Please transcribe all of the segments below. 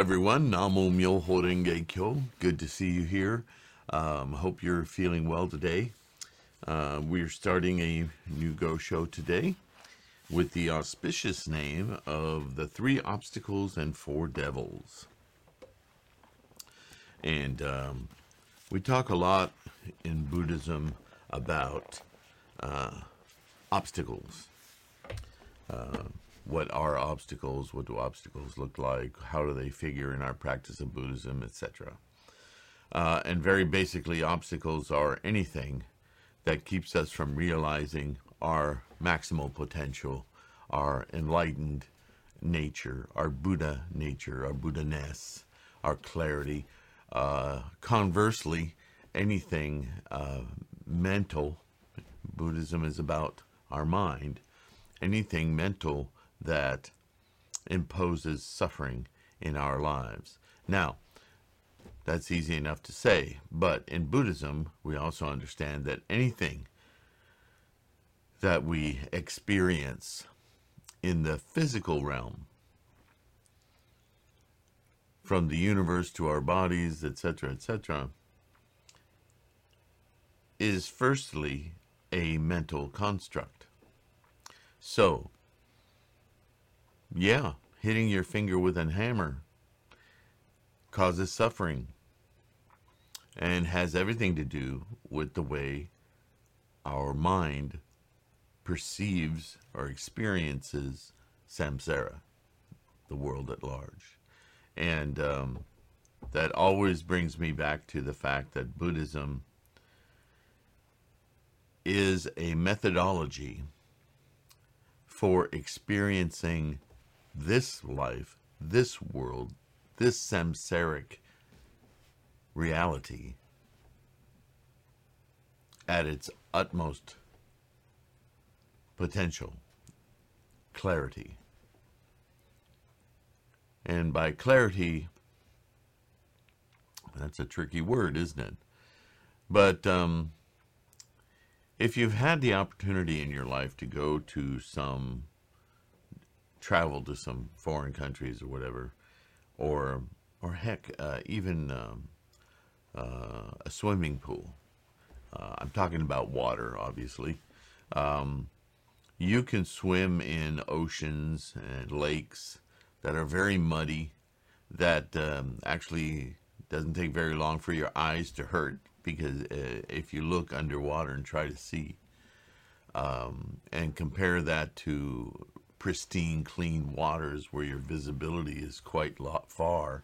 everyone. Namo Myoho Renge Kyo. Good to see you here. Hope you're feeling well today. We're starting a new Go show today with the auspicious name of The Three Obstacles and Four Devils. And we talk a lot in Buddhism about obstacles. What are obstacles? What do obstacles look like? How do they figure in our practice of Buddhism, etc.? And very basically, obstacles are anything that keeps us from realizing our maximal potential, our enlightened nature, our Buddha nature, our Buddha-ness, our clarity. Conversely, anything mental, Buddhism is about our mind, anything mental that imposes suffering in our lives. Now, that's easy enough to say, but in Buddhism, we also understand that anything that we experience in the physical realm, from the universe to our bodies, etc., etc., is firstly a mental construct. So, yeah, hitting your finger with a hammer causes suffering and has everything to do with the way our mind perceives or experiences samsara, the world at large. And that always brings me back to the fact that Buddhism is a methodology for experiencing this life, this world, this samsaric reality at its utmost potential, clarity. And by clarity, that's a tricky word, isn't it? But if you've had the opportunity in your life to go to travel to some foreign countries or whatever, or heck, even a swimming pool. I'm talking about water, obviously. You can swim in oceans and lakes that are very muddy, that actually doesn't take very long for your eyes to hurt, because if you look underwater and try to see, and compare that to pristine, clean waters where your visibility is quite far,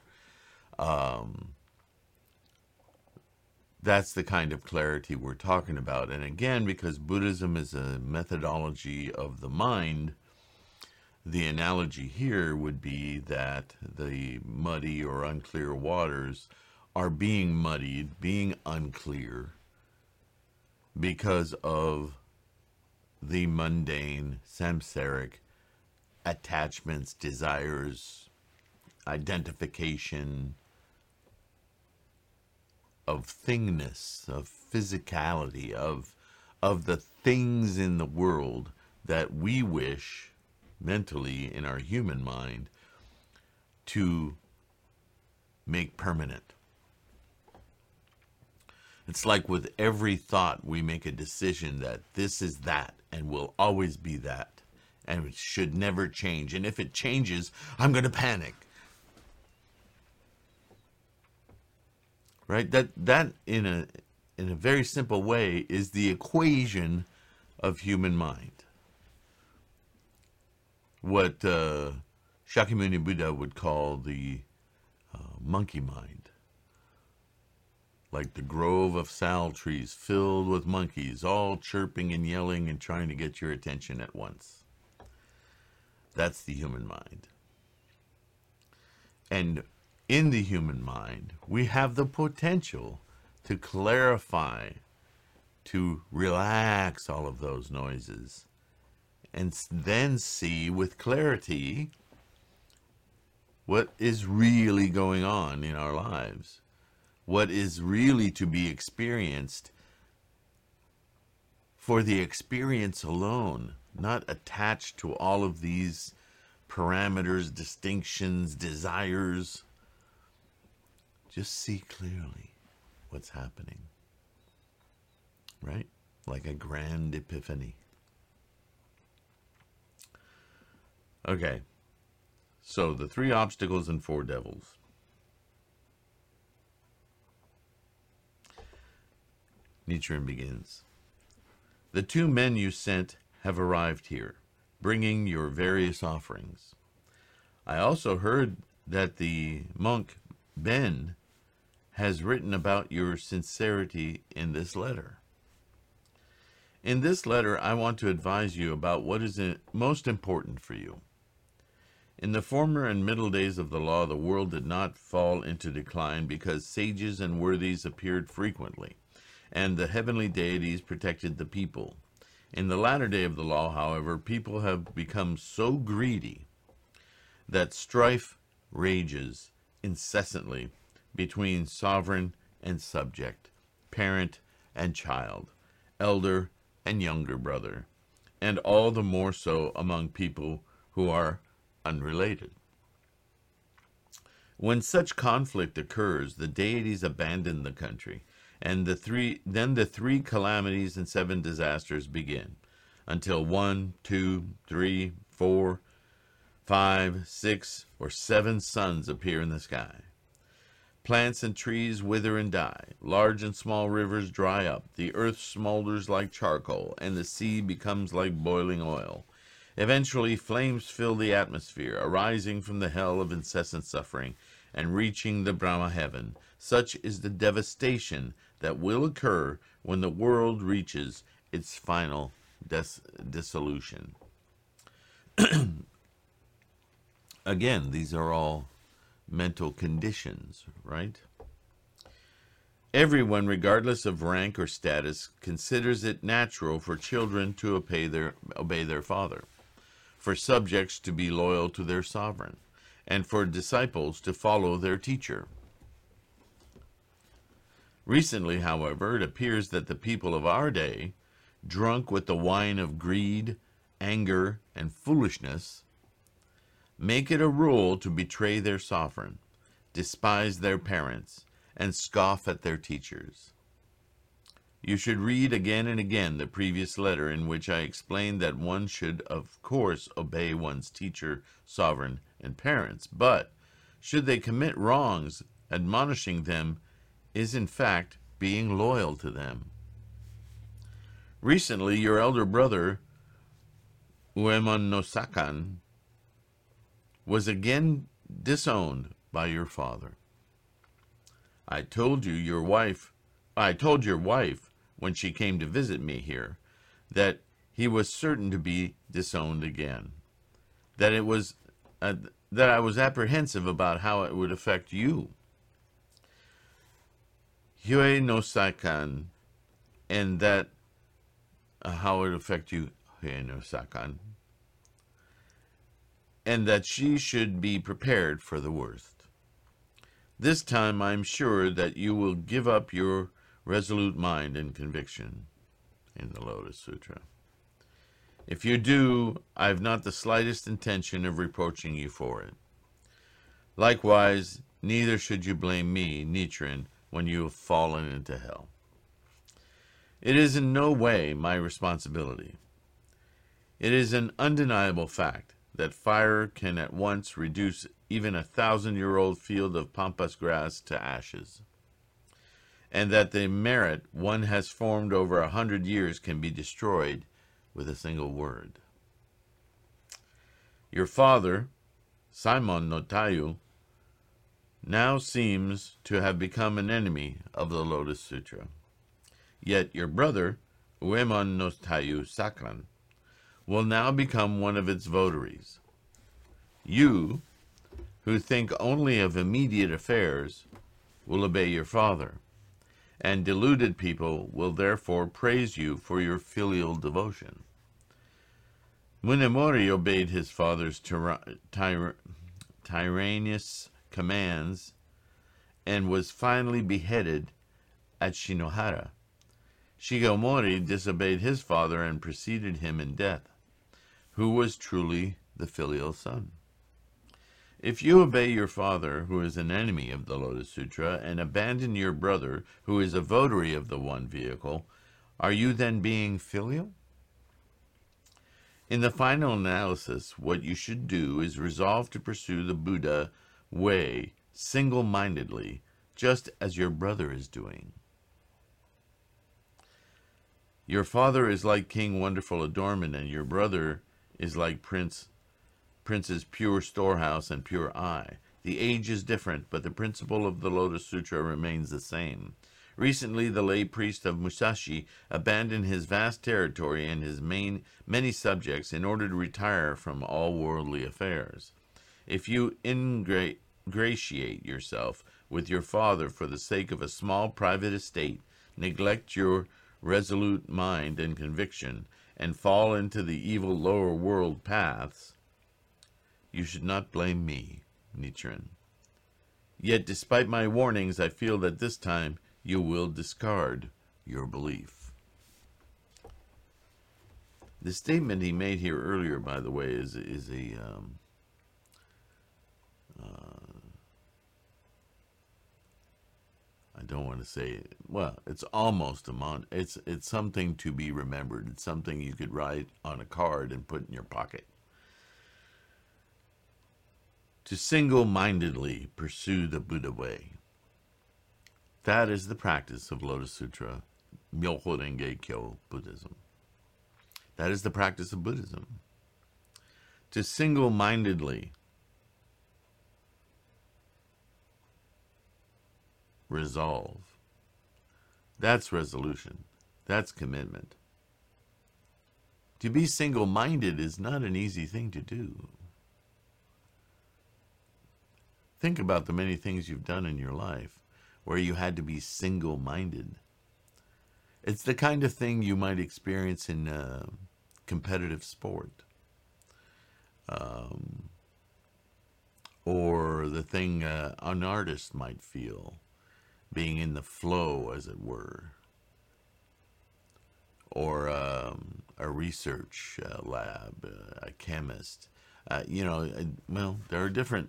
that's the kind of clarity we're talking about. And again, because Buddhism is a methodology of the mind, the analogy here would be that the muddy or unclear waters are being muddied, being unclear, because of the mundane, samsaric attachments, desires, identification of thingness, of physicality, of the things in the world that we wish mentally in our human mind to make permanent. It's like with every thought, we make a decision that this is that and will always be that, and it should never change. And if it changes, I'm going to panic. Right? That in a very simple way is the equation of human mind. What Shakyamuni Buddha would call the monkey mind. Like the grove of sal trees filled with monkeys, all chirping and yelling and trying to get your attention at once. That's the human mind. And in the human mind, we have the potential to clarify, to relax all of those noises, and then see with clarity what is really going on in our lives. What is really to be experienced for the experience alone, not attached to all of these parameters, distinctions, desires, just see clearly what's happening, right? Like a grand epiphany. Okay, so the 3 obstacles and 4 devils. Nichiren begins. The 2 men you sent have arrived here, bringing your various offerings. I also heard that the monk Ben has written about your sincerity in this letter. In this letter, I want to advise you about what is most important for you. In the former and middle days of the law, the world did not fall into decline because sages and worthies appeared frequently, and the heavenly deities protected the people. In the latter day of the law, however, people have become so greedy that strife rages incessantly between sovereign and subject, parent and child, elder and younger brother, and all the more so among people who are unrelated. When such conflict occurs, the deities abandon the country, and the three calamities and 7 disasters begin, until 1, 2, 3, 4, 5, 6, or 7 suns appear in the sky. Plants and trees wither and die. Large and small rivers dry up. The earth smolders like charcoal, and the sea becomes like boiling oil. Eventually, flames fill the atmosphere, arising from the hell of incessant suffering and reaching the Brahma heaven. Such is the devastation that will occur when the world reaches its final dissolution. Again, these are all mental conditions, right? Everyone, regardless of rank or status, considers it natural for children to obey their father, for subjects to be loyal to their sovereign, and for disciples to follow their teacher. Recently, however, it appears that the people of our day, drunk with the wine of greed, anger, and foolishness, make it a rule to betray their sovereign, despise their parents, and scoff at their teachers. You should read again and again the previous letter in which I explained that one should, of course, obey one's teacher, sovereign, and parents, but should they commit wrongs, admonishing them is in fact being loyal to them. Recently, your elder brother, Uemon no Sakan, was again disowned by your father. I told your wife when she came to visit me here that he was certain to be disowned again, that I was apprehensive about how it would affect you. Hue no Sakan, and that how it would affect you, Hue no Sakan, and that she should be prepared for the worst. This time I am sure that you will give up your resolute mind and conviction in the Lotus Sutra. If you do, I have not the slightest intention of reproaching you for it. Likewise, neither should you blame me, Nichiren, when you have fallen into hell. It is in no way my responsibility. It is an undeniable fact that fire can at once reduce even 1,000-year-old field of pampas grass to ashes, and that the merit one has formed over 100 years can be destroyed with a single word. Your father, Simon no Tayu, now seems to have become an enemy of the Lotus Sutra. Yet your brother, Uemon no Tayu Sakran, will now become one of its votaries. You, who think only of immediate affairs, will obey your father, and deluded people will therefore praise you for your filial devotion. Munemori obeyed his father's tyrannous commands and was finally beheaded at Shinohara. Shigemori disobeyed his father and preceded him in death. Who was truly the filial son? If you obey your father, who is an enemy of the Lotus Sutra, and abandon your brother, who is a votary of the one vehicle, are you then being filial? In the final analysis, what you should do is resolve to pursue the Buddha way single-mindedly, just as your brother is doing. Your father is like King Wonderful Adornment, and your brother is like Prince's pure storehouse and pure eye. The age is different, but the principle of the Lotus Sutra remains the same. Recently, the lay priest of Musashi abandoned his vast territory and his many subjects in order to retire from all worldly affairs. If you ingratiate yourself with your father for the sake of a small private estate, neglect your resolute mind and conviction, and fall into the evil lower world paths, you should not blame me, Nichiren. Yet, despite my warnings, I feel that this time you will discard your belief. The statement he made here earlier, by the way, is a I don't want to say, well, it's almost it's something to be remembered. It's something you could write on a card and put in your pocket. To single-mindedly pursue the Buddha way. That is the practice of Lotus Sutra, Myoho Renge Kyo Buddhism. That is the practice of Buddhism. To single-mindedly resolve. That's resolution. That's commitment. To be single-minded is not an easy thing to do. Think about the many things you've done in your life where you had to be single-minded. It's the kind of thing you might experience in competitive sport. Or the thing an artist might feel, being in the flow, as it were. Or a research lab, a chemist. Well, there are different...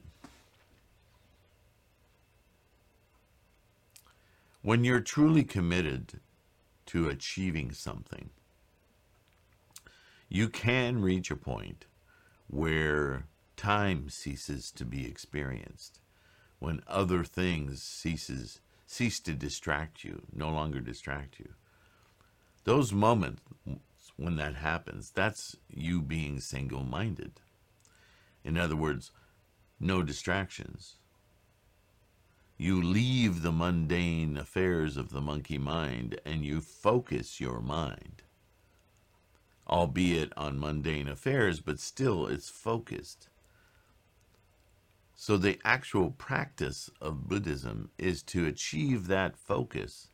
When you're truly committed to achieving something, you can reach a point where time ceases to be experienced, when other things cease to distract you, no longer distract you. Those moments when that happens, that's you being single-minded. In other words, no distractions. You leave the mundane affairs of the monkey mind and you focus your mind, albeit on mundane affairs, but still it's focused. So the actual practice of Buddhism is to achieve that focus,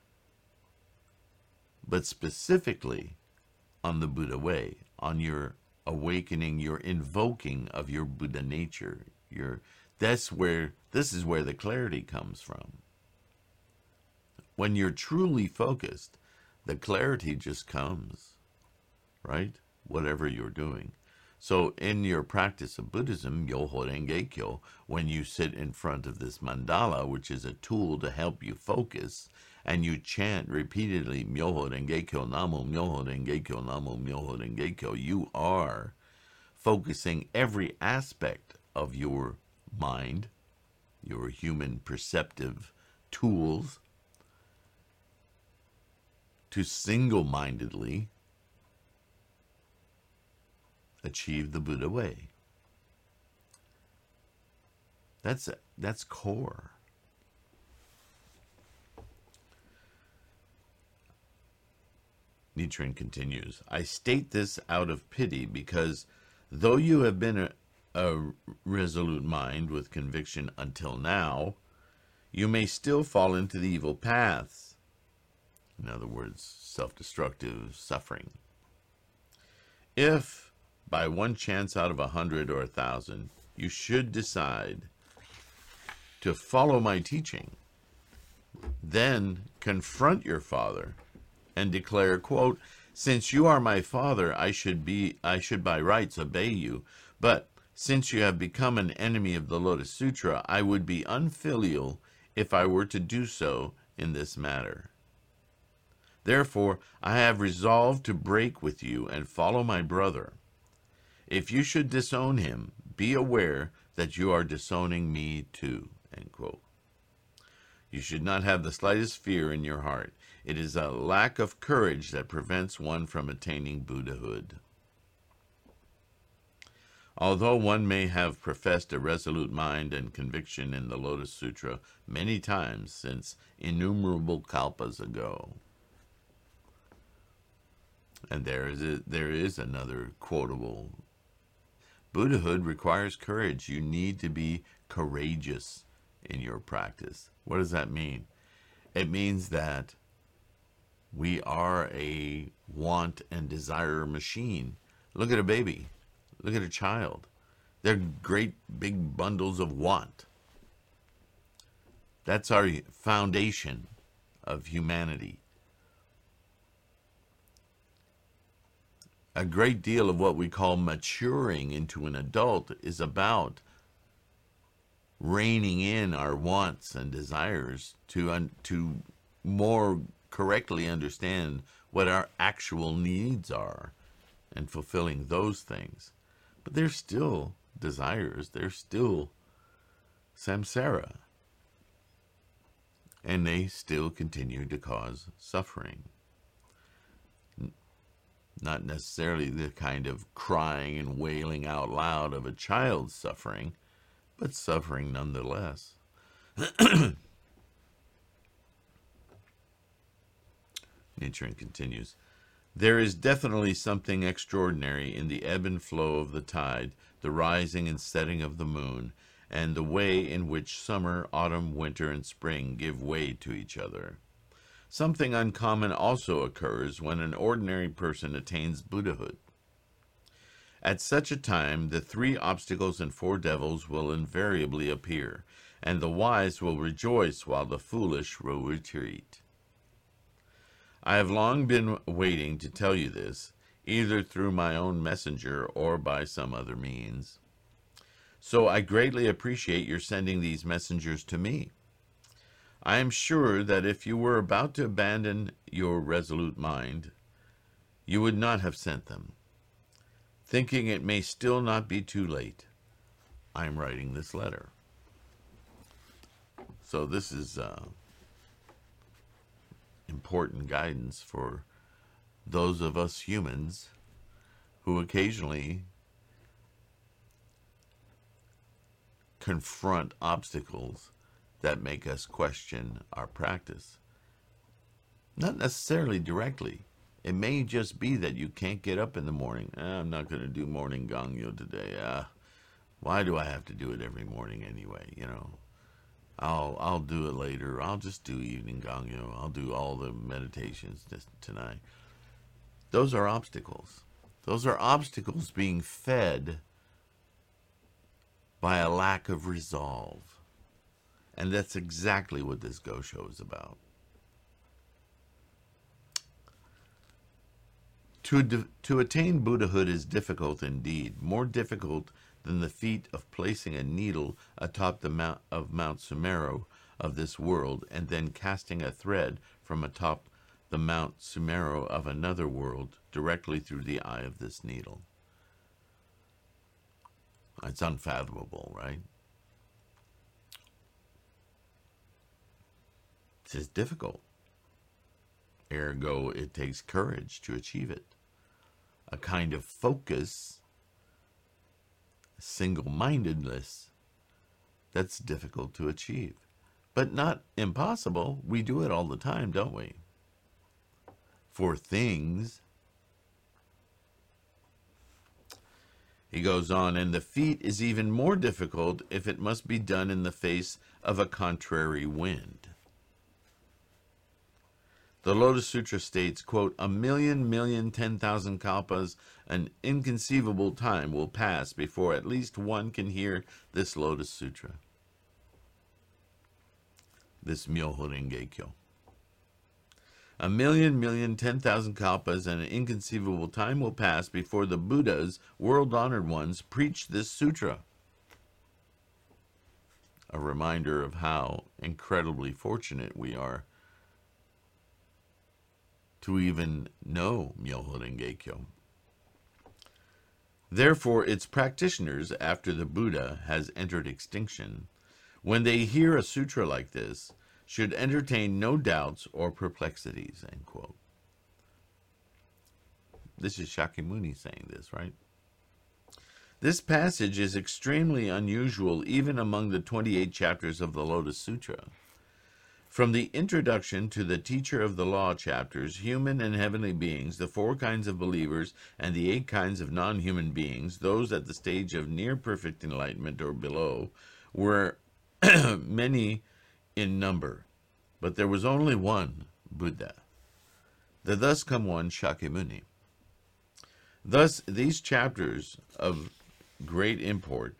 but specifically on the Buddha way, on your awakening, your invoking of your Buddha nature. This is where the clarity comes from. When you're truly focused, the clarity just comes, right? Whatever you're doing. So in your practice of Buddhism, Myoho Renge Kyo, when you sit in front of this mandala, which is a tool to help you focus, and you chant repeatedly, Myoho Renge Kyo, Namo Myoho Renge Kyo, Namo Myoho Renge Kyo, you are focusing every aspect of your mind, your human perceptive tools, to single-mindedly achieve the Buddha way. That's core. Nichiren continues, I state this out of pity because though you have been a resolute mind with conviction until now, you may still fall into the evil paths. In other words, self-destructive suffering. If, by one chance out of 100 or 1,000, you should decide to follow my teaching, then confront your father and declare, quote, since you are my father, I should by rights obey you, but Since you have become an enemy of the Lotus Sutra, I would be unfilial if I were to do so in this matter. Therefore, I have resolved to break with you and follow my brother. If you should disown him, be aware that you are disowning me too." End quote. You should not have the slightest fear in your heart. It is a lack of courage that prevents one from attaining Buddhahood. Although one may have professed a resolute mind and conviction in the Lotus Sutra many times since innumerable kalpas ago. And there is another quotable. Buddhahood requires courage. You need to be courageous in your practice. What does that mean? It means that we are a want and desire machine. Look at a baby. Look at a child. They're great big bundles of want. That's our foundation of humanity. A great deal of what we call maturing into an adult is about reining in our wants and desires to more correctly understand what our actual needs are and fulfilling those things. But they're still desires. They're still samsara. And they still continue to cause suffering. Not necessarily the kind of crying and wailing out loud of a child's suffering, but suffering nonetheless. Nichiren continues. There is definitely something extraordinary in the ebb and flow of the tide, the rising and setting of the moon, and the way in which summer, autumn, winter, and spring give way to each other. Something uncommon also occurs when an ordinary person attains Buddhahood. At such a time, the 3 obstacles and 4 devils will invariably appear, and the wise will rejoice while the foolish will retreat. I have long been waiting to tell you this, either through my own messenger or by some other means. So I greatly appreciate your sending these messengers to me. I am sure that if you were about to abandon your resolute mind, you would not have sent them. Thinking it may still not be too late, I am writing this letter. So this is important guidance for those of us humans who occasionally confront obstacles that make us question our practice. Not necessarily directly. It may just be that you can't get up in the morning. I'm not going to do morning Gangyo today. Why do I have to do it every morning anyway? You know, I'll do it later. I'll just do evening Gangyo. I'll do all the meditations tonight. Those are obstacles. Those are obstacles being fed by a lack of resolve. And that's exactly what this Gosho is about. To attain Buddhahood is difficult indeed, more difficult than the feat of placing a needle atop the Mount Sumeru of this world and then casting a thread from atop the Mount Sumeru of another world directly through the eye of this needle. It's unfathomable, right? It's difficult. Ergo, it takes courage to achieve it. A kind of focus, single-mindedness, that's difficult to achieve. But not impossible. We do it all the time, don't we? For things. He goes on, and the feat is even more difficult if it must be done in the face of a contrary wind. The Lotus Sutra states, quote, 10,000,000 kalpas, an inconceivable time will pass before at least one can hear this Lotus Sutra. This Myoho Renge Kyo. 1,000,000, 10,000 kalpas, and an inconceivable time will pass before the Buddhas, world-honored ones, preach this sutra. A reminder of how incredibly fortunate we are to even know Myoho Renge-kyo. Therefore, its practitioners, after the Buddha has entered extinction, when they hear a sutra like this, should entertain no doubts or perplexities, end quote. This is Shakyamuni saying this, right? This passage is extremely unusual even among the 28 chapters of the Lotus Sutra. From the introduction to the Teacher of the Law chapters, human and heavenly beings, the 4 kinds of believers, and the 8 kinds of non-human beings, those at the stage of near-perfect enlightenment or below, were many in number, but there was only one Buddha, the thus come one Shakyamuni. Thus, these chapters of great import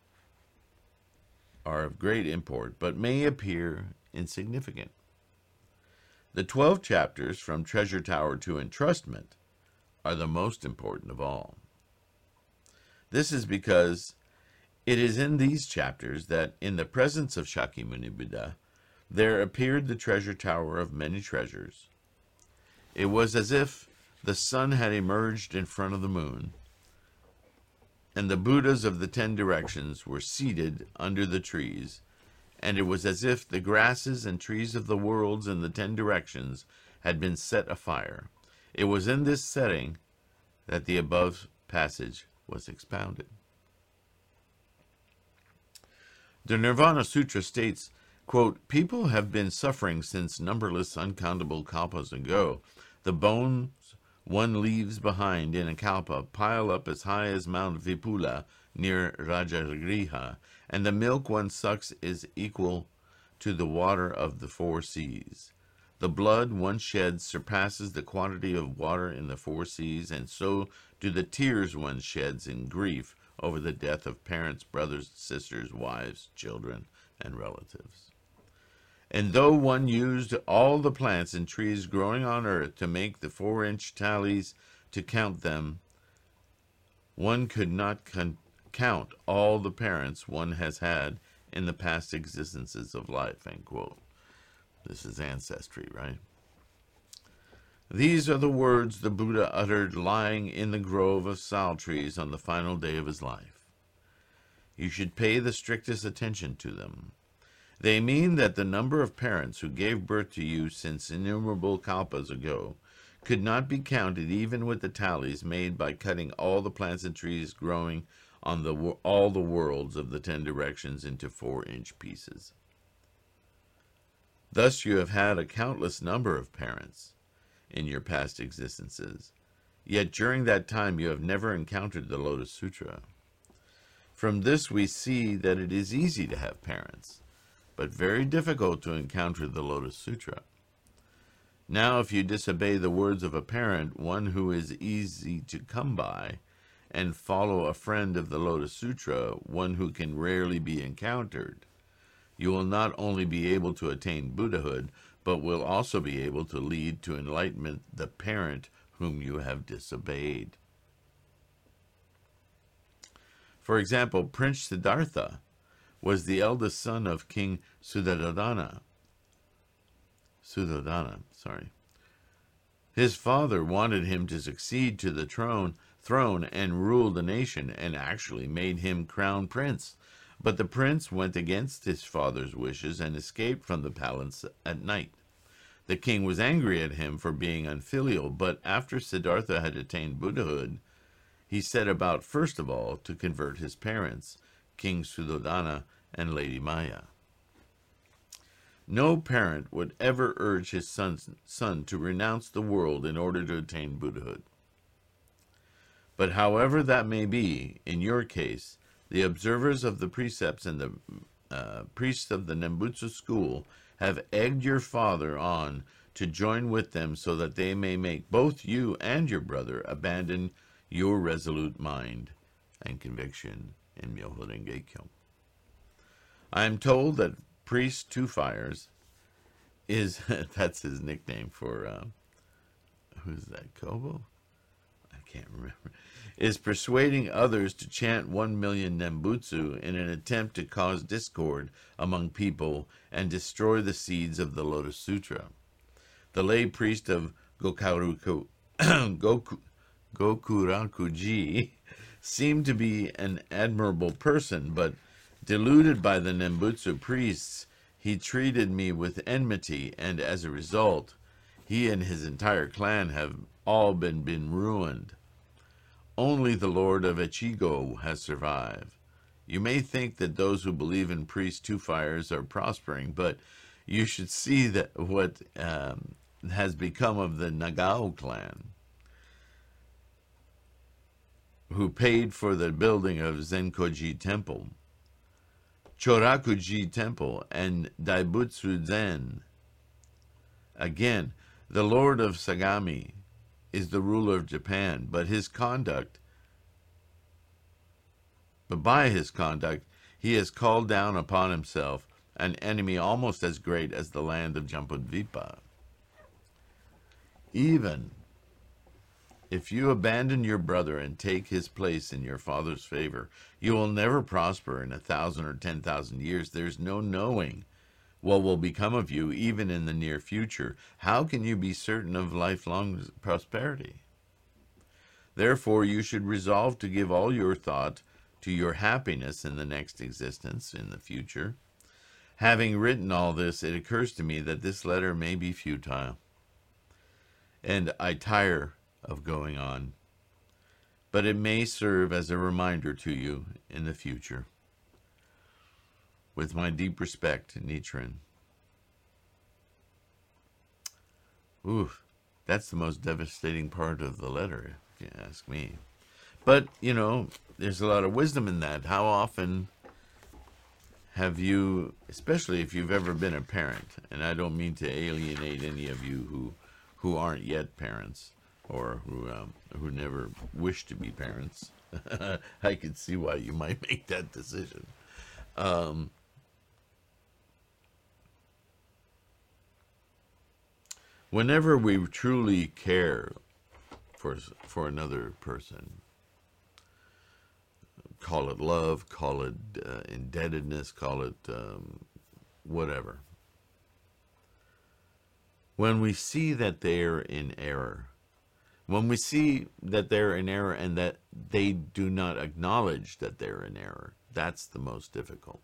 are of great import, but may appear insignificant. The 12 chapters from Treasure Tower to Entrustment are the most important of all. This is because it is in these chapters that, in the presence of Shakyamuni Buddha, there appeared the treasure tower of many treasures. It was as if the sun had emerged in front of the moon, and the Buddhas of the 10 directions were seated under the trees, and it was as if the grasses and trees of the worlds in the 10 directions had been set afire. It was in this setting that the above passage was expounded. The Nirvana Sutra states, quote, "People have been suffering since numberless uncountable kalpas ago. The bones one leaves behind in a kalpa pile up as high as Mount Vipula near Rajagriha, and the milk one sucks is equal to the water of the 4 seas. The blood one sheds surpasses the quantity of water in the 4 seas, and so do the tears one sheds in grief over the death of parents, brothers, sisters, wives, children, and relatives. And though one used all the plants and trees growing on earth to make the 4-inch tallies to count them, one could not count all the parents one has had in the past existences of life," end quote. This is ancestry, right? These are the words the Buddha uttered lying in the grove of sal trees on the final day of his life. You should pay the strictest attention to them. They mean that the number of parents who gave birth to you since innumerable kalpas ago could not be counted even with the tallies made by cutting all the plants and trees growing on all the worlds of the 10 directions into 4-inch pieces. Thus you have had a countless number of parents in your past existences, yet during that time you have never encountered the Lotus Sutra. From this we see that it is easy to have parents, but very difficult to encounter the Lotus Sutra. Now, if you disobey the words of a parent, one who is easy to come by, and follow a friend of the Lotus Sutra, one who can rarely be encountered, you will not only be able to attain Buddhahood, but will also be able to lead to enlightenment the parent whom you have disobeyed. For example, Prince Siddhartha was the eldest son of King Suddhodana. His father wanted him to succeed to the throne and rule the nation, and actually made him crown prince. But the prince went against his father's wishes and escaped from the palace at night. The king was angry at him for being unfilial, but after Siddhartha had attained Buddhahood, he set about first of all to convert his parents, King Suddhodana and Lady Maya. No parent would ever urge his son to renounce the world in order to attain Buddhahood. But however that may be, in your case, the observers of the precepts and the priests of the Nembutsu school have egged your father on to join with them so that they may make both you and your brother abandon your resolute mind and conviction in Myoho Renge-kyo. I am told that priest Two Fires is that's his nickname for who's that, Kobo? I can't remember. Is persuading others to chant 1,000,000 Nembutsu in an attempt to cause discord among people and destroy the seeds of the Lotus Sutra. The lay priest of Gokurakuji seemed to be an admirable person, but deluded by the Nembutsu priests, he treated me with enmity, and as a result, he and his entire clan have all been ruined. Only the Lord of Echigo has survived. You may think that those who believe in priest two fires are prospering, but you should see that what has become of the Nagao clan, who paid for the building of Zenkoji Temple, Chorakuji Temple, and Daibutsu Zen. Again, the Lord of Sagami is the ruler of Japan, but by his conduct, he has called down upon himself an enemy almost as great as the land of Jambudvipa. Even if you abandon your brother and take his place in your father's favor, you will never prosper in 1,000 or 10,000 years. There's no knowing what will become of you, even in the near future. How can you be certain of lifelong prosperity? Therefore, you should resolve to give all your thought to your happiness in the next existence, in the future. Having written all this, it occurs to me that this letter may be futile, and I tire of going on, but it may serve as a reminder to you in the future. With my deep respect, Nichiren. Oof, that's the most devastating part of the letter, if you ask me. But, there's a lot of wisdom in that. How often have you, especially if you've ever been a parent, and I don't mean to alienate any of you who aren't yet parents, or who never wish to be parents. I can see why you might make that decision. Whenever we truly care for another person, call it love, call it indebtedness, call it whatever. When we see that they're in error, when we see that they're in error and that they do not acknowledge that they're in error, that's the most difficult.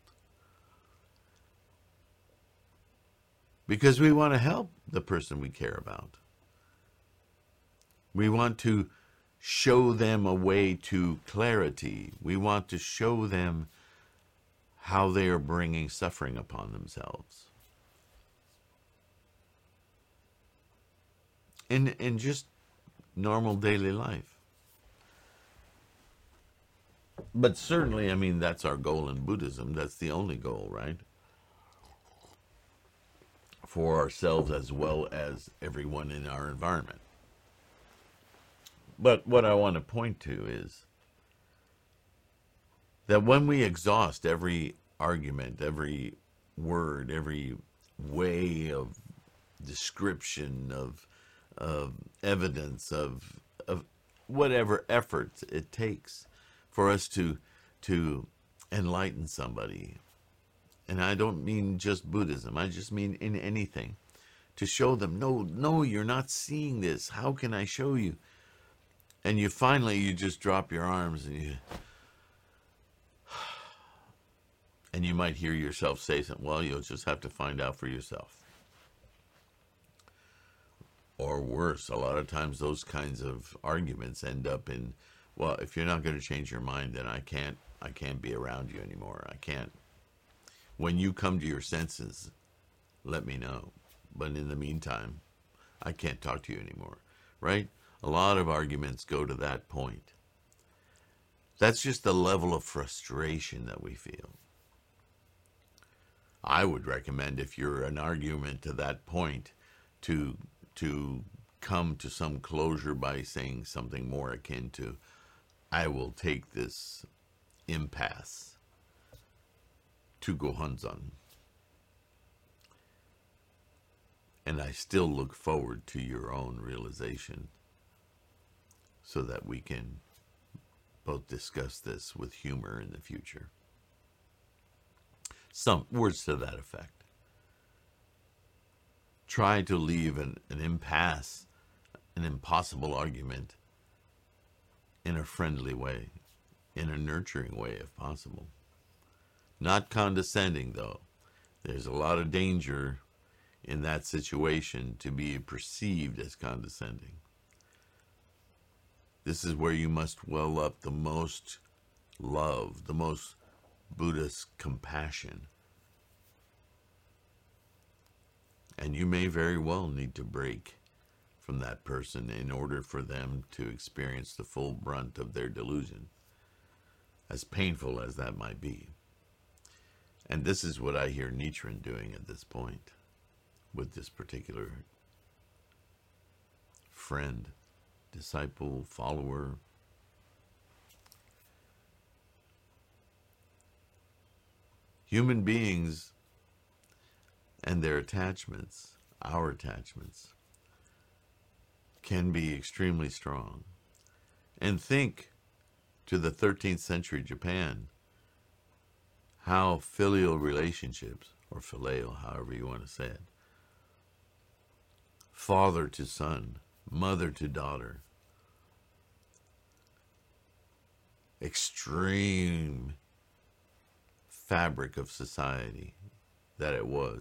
Because we want to help the person we care about. We want to show them a way to clarity. We want to show them how they are bringing suffering upon themselves. In just normal daily life. But certainly, that's our goal in Buddhism. That's the only goal, right? For ourselves as well as everyone in our environment. But what I want to point to is that when we exhaust every argument, every word, every way of description, of evidence, of whatever efforts it takes for us to enlighten somebody, and I don't mean just Buddhism, I just mean in anything, to show them, no, you're not seeing this. How can I show you? And you just drop your arms and you might hear yourself say something, well, you'll just have to find out for yourself. Or worse, a lot of times those kinds of arguments end up in, well, if you're not going to change your mind, then I can't be around you anymore. I can't. When you come to your senses, let me know. But in the meantime, I can't talk to you anymore, right? A lot of arguments go to that point. That's just the level of frustration that we feel. I would recommend, if you're an argument to that point, to come to some closure by saying something more akin to, I will take this impasse to Gohonzon. And I still look forward to your own realization so that we can both discuss this with humor in the future. Some words to that effect. Try to leave an impasse, an impossible argument, in a friendly way, in a nurturing way if possible. Not condescending, though. There's a lot of danger in that situation to be perceived as condescending. This is where you must well up the most love, the most Buddhist compassion. And you may very well need to break from that person in order for them to experience the full brunt of their delusion, as painful as that might be. And this is what I hear Nichiren doing at this point with this particular friend, disciple, follower. Human beings and their attachments, our attachments, can be extremely strong. And think to the 13th century Japan, how filial relationships, or phileo, however you want to say it, father to son, mother to daughter, extreme fabric of society that it was.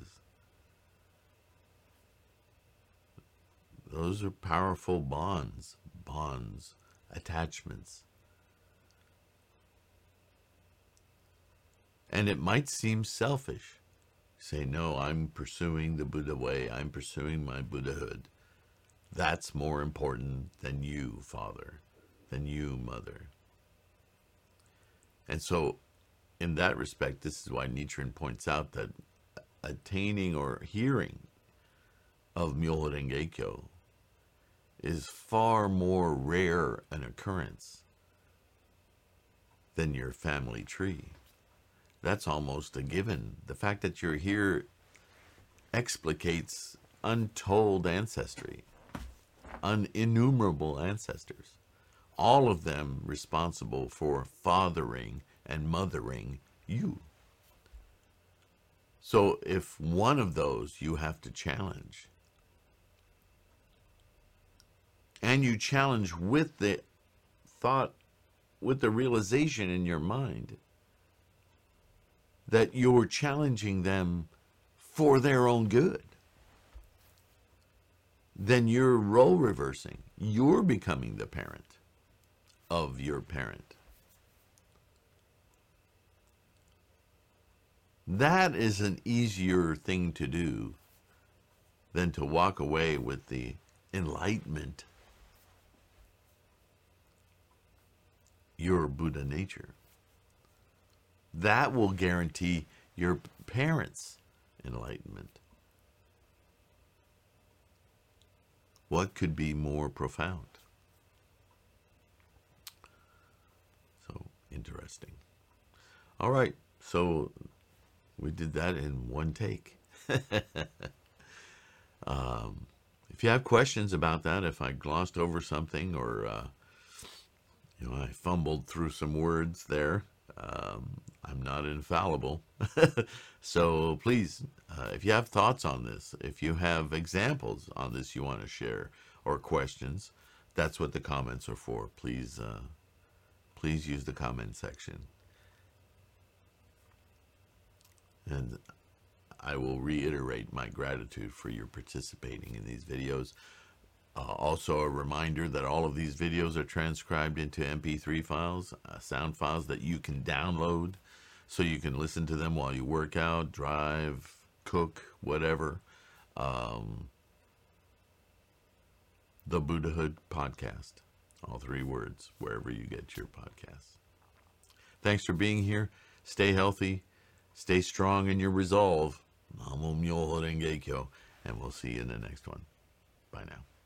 Those are powerful bonds, attachments. And it might seem selfish. Say, no, I'm pursuing the Buddha way. I'm pursuing my Buddhahood. That's more important than you, father, than you, mother. And so, in that respect, this is why Nichiren points out that attaining or hearing of Myoho Renge-kyo is far more rare an occurrence than your family tree. That's almost a given. The fact that you're here explicates untold ancestry, innumerable ancestors, all of them responsible for fathering and mothering you. So if one of those you have to challenge, and you challenge with the thought, with the realization in your mind that you're challenging them for their own good, then you're role reversing. You're becoming the parent of your parent. That is an easier thing to do than to walk away with the enlightenment, your Buddha nature. That will guarantee your parents' enlightenment. What could be more profound? So interesting. All right, so we did that in one take. If you have questions about that, if I glossed over something or I fumbled through some words there, I'm not infallible. So please, if you have thoughts on this, if you have examples on this you want to share or questions, that's what the comments are for. Please use the comment section. And I will reiterate my gratitude for your participating in these videos. Also a reminder that all of these videos are transcribed into MP3 files, sound files that you can download so you can listen to them while you work out, drive, cook, whatever. The Buddhahood Podcast. All three words, wherever you get your podcasts. Thanks for being here. Stay healthy. Stay strong in your resolve. Namo Myoho Renge Kyo. And we'll see you in the next one. Bye now.